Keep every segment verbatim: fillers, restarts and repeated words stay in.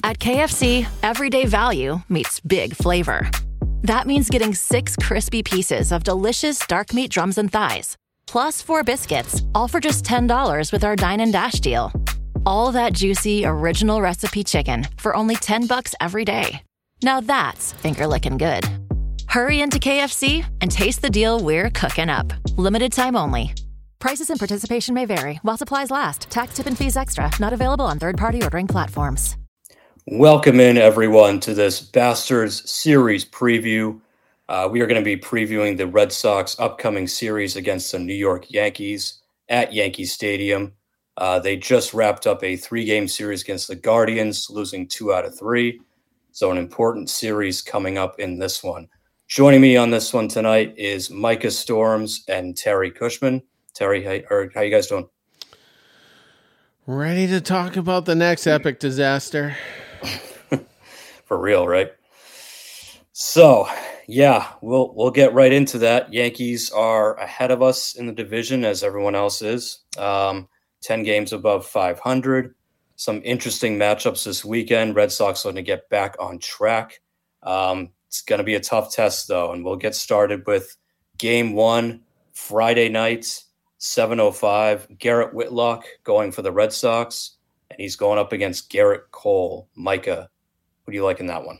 At K F C, everyday value meets big flavor. That means getting six crispy pieces of delicious dark meat drums and thighs, plus four biscuits, all for just ten dollars with our Dine and Dash deal. All that juicy, original recipe chicken for only ten bucks every day. Now that's finger-licking good. Hurry into K F C and taste the deal we're cooking up. Limited time only. Prices and participation may vary while supplies last. Tax, tip, and fees extra. Not available on third-party ordering platforms. Welcome in, everyone, to this Bastards series preview. Uh, we are going to be previewing the Red Sox upcoming series against the New York Yankees at Yankee Stadium. Uh, they just wrapped up a three-game series against the Guardians, losing two out of three. So an important series coming up in this one. Joining me on this one tonight is Micah Storms and Terry Cushman. Terry, how, or how you guys doing? Ready to talk about the next epic disaster. For real, right? So, yeah, we'll we'll get right into that. Yankees are ahead of us in the division, as everyone else is. Um, ten games above five hundred. Some interesting matchups this weekend. Red Sox looking to get back on track. Um, it's going to be a tough test, though, and we'll get started with Game One, Friday night, seven oh five. Garrett Whitlock going for the Red Sox, and he's going up against Garrett Cole. Micah, what do you like in that one?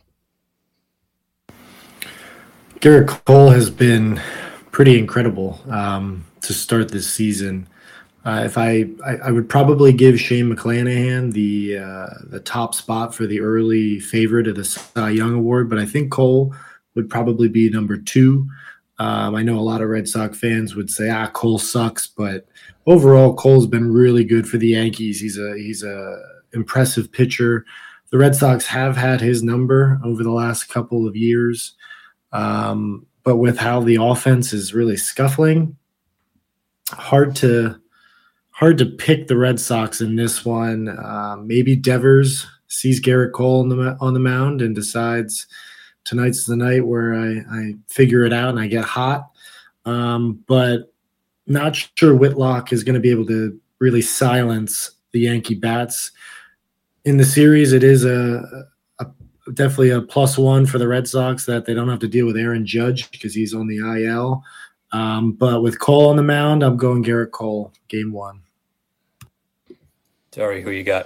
Garrett Cole has been pretty incredible um, to start this season. Uh, if I, I, I would probably give Shane McClanahan the uh, the top spot for the early favorite of the Cy Young Award, but I think Cole would probably be number two. Um, I know a lot of Red Sox fans would say, ah, Cole sucks, but overall, Cole's been really good for the Yankees. He's a he's a impressive pitcher. The Red Sox have had his number over the last couple of years, um, but with how the offense is really scuffling, hard to hard to pick the Red Sox in this one. Uh, maybe Devers sees Garrett Cole on the on the mound and decides tonight's the night where I, I figure it out and I get hot. Um, but not sure Whitlock is going to be able to really silence the Yankee bats. In the series, it is a, a definitely a plus one for the Red Sox that they don't have to deal with Aaron Judge because he's on the I L. Um, but with Cole on the mound, I'm going Garrett Cole, game one. Terry, who you got?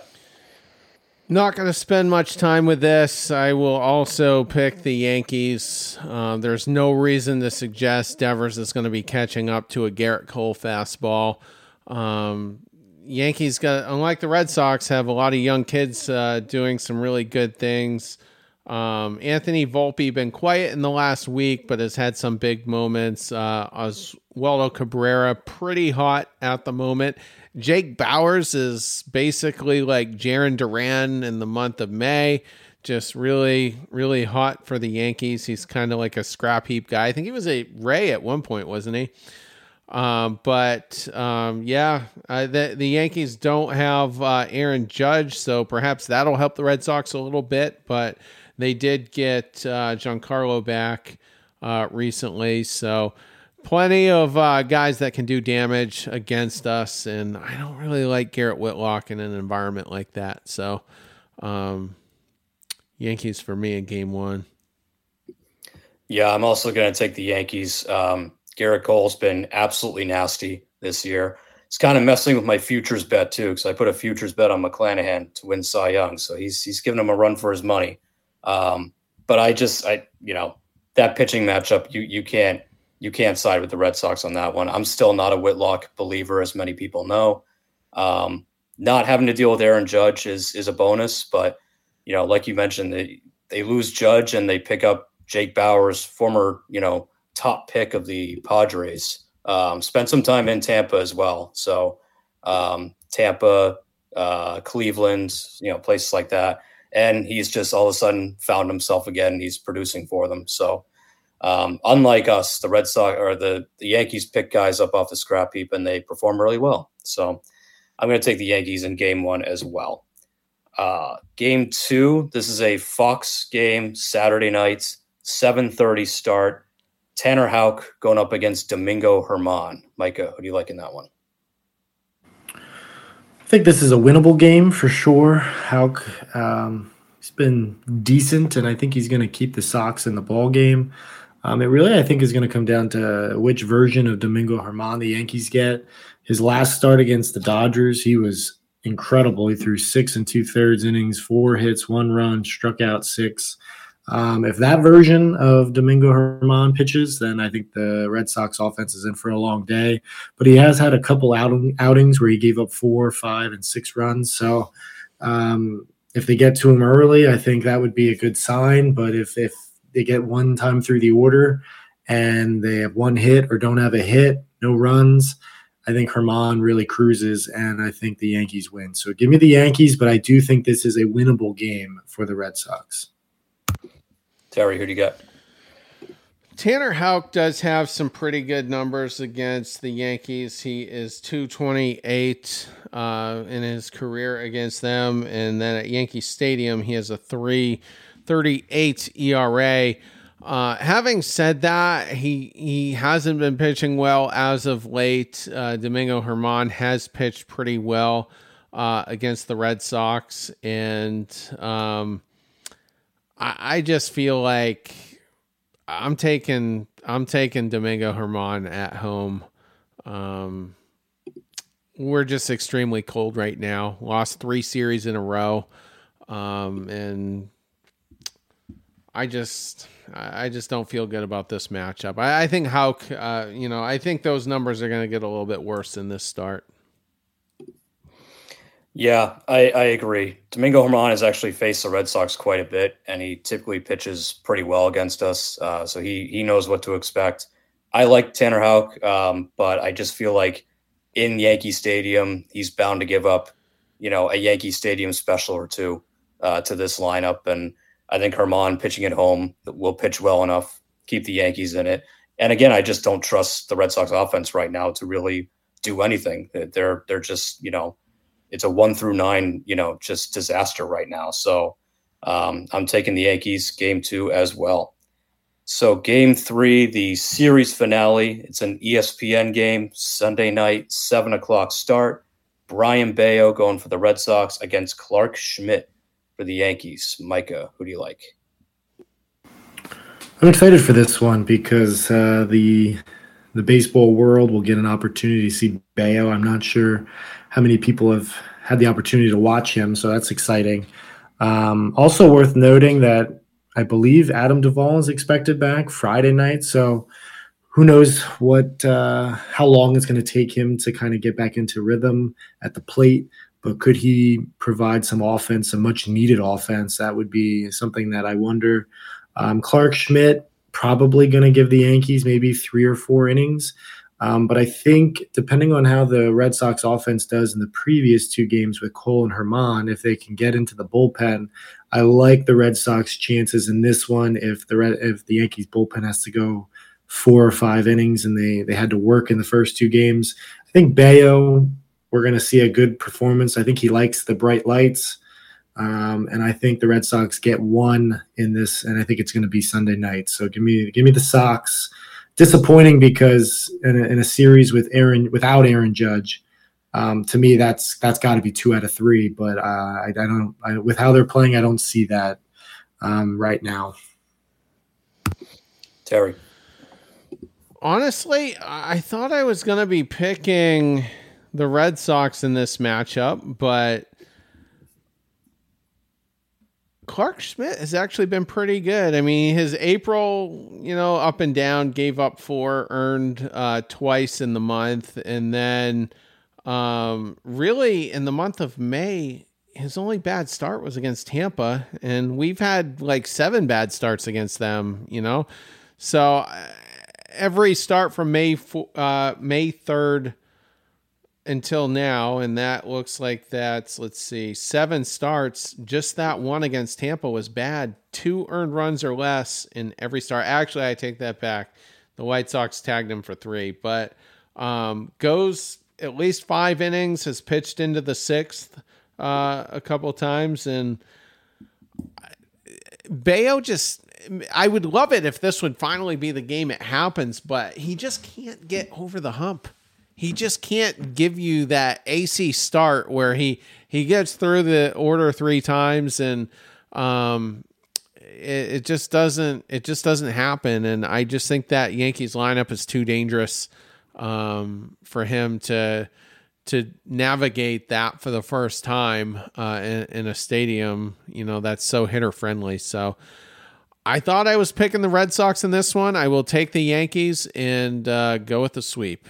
Not going to spend much time with this. I will also pick the Yankees. Uh, there's no reason to suggest Devers is going to be catching up to a Garrett Cole fastball. Um, Yankees got, unlike the Red Sox, have a lot of young kids uh, doing some really good things. Um, Anthony Volpe been quiet in the last week, but has had some big moments. Uh, Oswaldo Cabrera pretty hot at the moment. Jake Bauers is basically like Jarren Duran in the month of May. Just really, really hot for the Yankees. He's kind of like a scrap heap guy. I think he was a Ray at one point, wasn't he? Um, but um, yeah, uh, the, the Yankees don't have uh, Aaron Judge, so perhaps that'll help the Red Sox a little bit. But they did get uh, Giancarlo back uh, recently, so plenty of uh, guys that can do damage against us. And I don't really like Garrett Whitlock in an environment like that. So um, Yankees for me in game one. Yeah, I'm also going to take the Yankees. Um, Garrett Cole's been absolutely nasty this year. It's kind of messing with my futures bet too, because I put a futures bet on McClanahan to win Cy Young. So he's he's giving him a run for his money. Um, but I just, I you know, that pitching matchup, you you can't you can't side with the Red Sox on that one. I'm still not a Whitlock believer, as many people know. Um, not having to deal with Aaron Judge is is a bonus, but you know, like you mentioned, they they lose Judge and they pick up Jake Bauers, former you know top pick of the Padres. Um, spent some time in Tampa as well. So um, Tampa, uh, Cleveland, you know, places like that. And he's just all of a sudden found himself again. He's producing for them. So um, unlike us, the Red Sox or the, the Yankees pick guys up off the scrap heap and they perform really well. So I'm going to take the Yankees in game one as well. Uh, game two, this is a Fox game, Saturday night, seven thirty start. Tanner Houck going up against Domingo Germán. Micah, who do you like in that one? I think this is a winnable game for sure. Houck um, he's been decent, and I think he's going to keep the Sox in the ball game. Um, it really, I think, is going to come down to which version of Domingo Germán the Yankees get. His last start against the Dodgers, he was incredible. He threw six and two thirds innings, four hits, one run, struck out six. Um, if that version of Domingo Germán pitches, then I think the Red Sox offense is in for a long day. But he has had a couple outing, outings where he gave up four, five, and six runs. So um, if they get to him early, I think that would be a good sign. But if if they get one time through the order and they have one hit or don't have a hit, no runs, I think Germán really cruises, and I think the Yankees win. So give me the Yankees, but I do think this is a winnable game for the Red Sox. Terry, who do you got? Tanner Houck does have some pretty good numbers against the Yankees. He is two twenty-eight uh, in his career against them, and then at Yankee Stadium, he has a three thirty-eight E R A. Uh, having said that, he he hasn't been pitching well as of late. Uh, Domingo Germán has pitched pretty well uh, against the Red Sox, and um, I, I just feel like I'm taking I'm taking Domingo Germán at home. Um, we're just extremely cold right now. Lost three series in a row, um, and I just I just don't feel good about this matchup. I, I think Houck, uh, you know, I think those numbers are going to get a little bit worse in this start. Yeah, I, I agree. Domingo Germán has actually faced the Red Sox quite a bit, and he typically pitches pretty well against us. Uh, so he he knows what to expect. I like Tanner Houck, um, but I just feel like in Yankee Stadium, he's bound to give up, you know, a Yankee Stadium special or two uh, to this lineup. And I think Germán pitching at home will pitch well enough, keep the Yankees in it. And again, I just don't trust the Red Sox offense right now to really do anything. They're they're just, you know, it's a one through nine, you know, just disaster right now. So um, I'm taking the Yankees game two as well. So game three, the series finale, it's an E S P N game, Sunday night, seven o'clock start. Brian Bayo going for the Red Sox against Clark Schmidt for the Yankees. Micah, who do you like? I'm excited for this one because uh, the the baseball world will get an opportunity to see Bayo. I'm not sure how many people have had the opportunity to watch him, so that's exciting. Um, also worth noting that I believe Adam Duvall is expected back Friday night, so who knows what uh, how long it's going to take him to kind of get back into rhythm at the plate. But could he provide some offense, some much-needed offense? That would be something that I wonder. Um, Clark Schmidt probably going to give the Yankees maybe three or four innings. Um, but I think depending on how the Red Sox offense does in the previous two games with Cole and Germán, if they can get into the bullpen, I like the Red Sox chances in this one. If the Red, if the Yankees bullpen has to go four or five innings and they, they had to work in the first two games, I think Bayo, we're going to see a good performance. I think he likes the bright lights. Um, and I think the Red Sox get one in this, and I think it's going to be Sunday night. So give me, give me the Sox. Disappointing because in a, in a series with Aaron, without Aaron Judge, um, to me that's that's got to be two out of three. But uh, I, I don't, I, with how they're playing, I don't see that um, right now. Terry, honestly, I thought I was going to be picking the Red Sox in this matchup, but Clark Schmidt has actually been pretty good. I mean, his April, you know, up and down, gave up four, earned uh, twice in the month. And then um, really in the month of May, his only bad start was against Tampa. And we've had like seven bad starts against them, you know. So uh, every start from May, uh, May third until now, and that looks like that's, let's see, seven starts. Just that one against Tampa was bad. Two earned runs or less in every start. Actually, I take that back. The White Sox tagged him for three, but um, goes at least five innings, has pitched into the sixth uh, a couple times, and Bayo just, I would love it if this would finally be the game it happens, but he just can't get over the hump. He just can't give you that A C start where he, he gets through the order three times and Um, it, it just doesn't, it just doesn't happen. And I just think that Yankees lineup is too dangerous, um, for him to, to navigate that for the first time, uh, in, in a stadium, you know, that's so hitter friendly. So I thought I was picking the Red Sox in this one. I will take the Yankees and, uh, go with the sweep.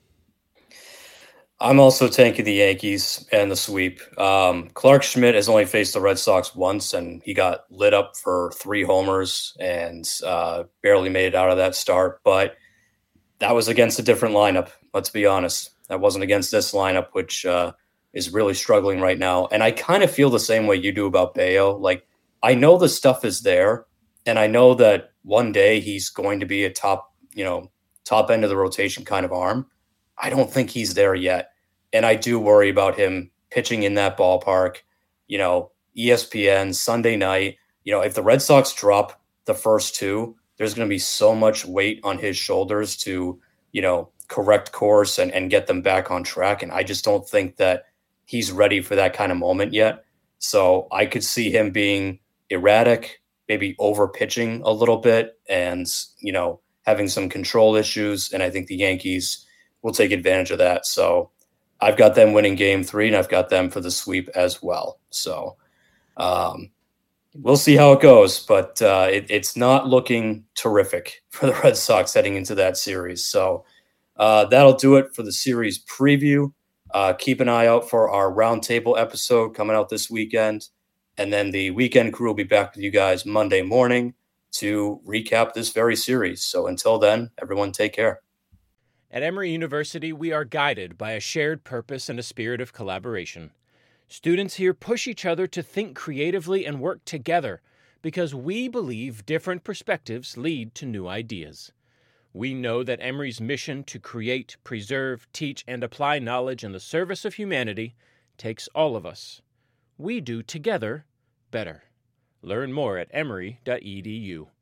I'm also taking the Yankees and the sweep. Um, Clark Schmidt has only faced the Red Sox once, and he got lit up for three homers and uh, barely made it out of that start. But that was against a different lineup, let's be honest. That wasn't against this lineup, which uh, is really struggling right now. And I kind of feel the same way you do about Bello. Like, I know the stuff is there, and I know that one day he's going to be a top, you know, top end of the rotation kind of arm. I don't think he's there yet. And I do worry about him pitching in that ballpark, you know, E S P N, Sunday night. You know, if the Red Sox drop the first two, there's going to be so much weight on his shoulders to, you know, correct course and, and get them back on track. And I just don't think that he's ready for that kind of moment yet. So I could see him being erratic, maybe over pitching a little bit and, you know, having some control issues. And I think the Yankees will take advantage of that. So I've got them winning game three, and I've got them for the sweep as well. So um, we'll see how it goes, but uh, it, it's not looking terrific for the Red Sox heading into that series. So uh, that'll do it for the series preview. Uh, keep an eye out for our roundtable episode coming out this weekend. And then the weekend crew will be back with you guys Monday morning to recap this very series. So until then, everyone take care. At Emory University, we are guided by a shared purpose and a spirit of collaboration. Students here push each other to think creatively and work together because we believe different perspectives lead to new ideas. We know that Emory's mission to create, preserve, teach, and apply knowledge in the service of humanity takes all of us. We do together better. Learn more at emory dot e d u.